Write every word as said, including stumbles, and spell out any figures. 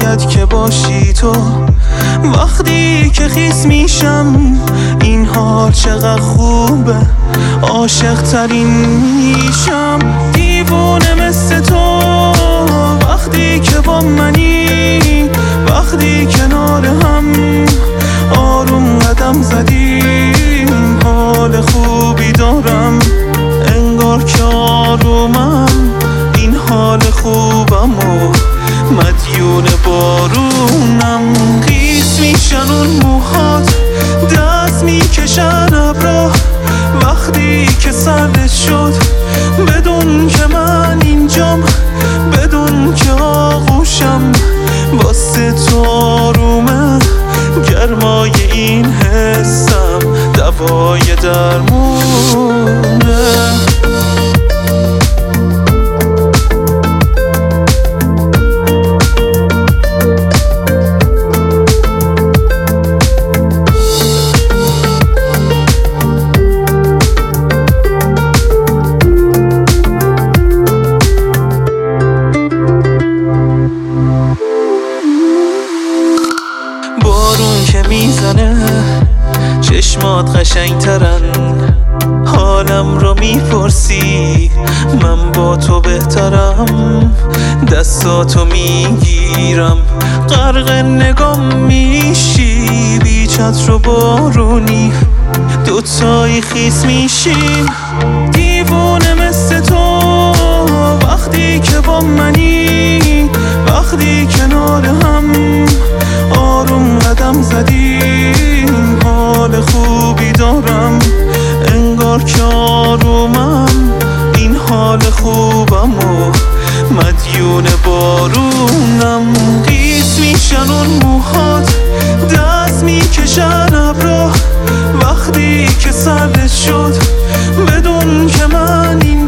باید که باشی تو. وقتی که خیس میشم این حال چقدر خوبه، عاشق ترین میشم، دیوونه مثل تو. وقتی که با منی، وقتی کنار هم آروم قدم زدیم، حال خوبی دارم، انگار که آرومم، این حال خوبم و مدیون بارونم. خیس میشن اون موهات، دست میکشن ابرا، وقتی که سردت شد بدون که من اینجام، بدون که آغوشم، واسه تو آرومه، گرمای این حسم دوای درمونه. بارون که میزنه چشمات قشنگ ترن، حالم رو میپرسی من با تو بهترم، دستاتو میگیرم غرق نگام میشی، بی چتر و بارونی دوتایی خیس میشیم، دیوونه مثل تو. وقتی که با منی، وقتی کنار هم آروم قدم زدیم، حال خوبی دارم، انگار که آرومم، این حال خوبم و مدیون بارونم. خیس میشن اون موهات، دست میکشن ابرا، وقتی که سردت شد بدون که من این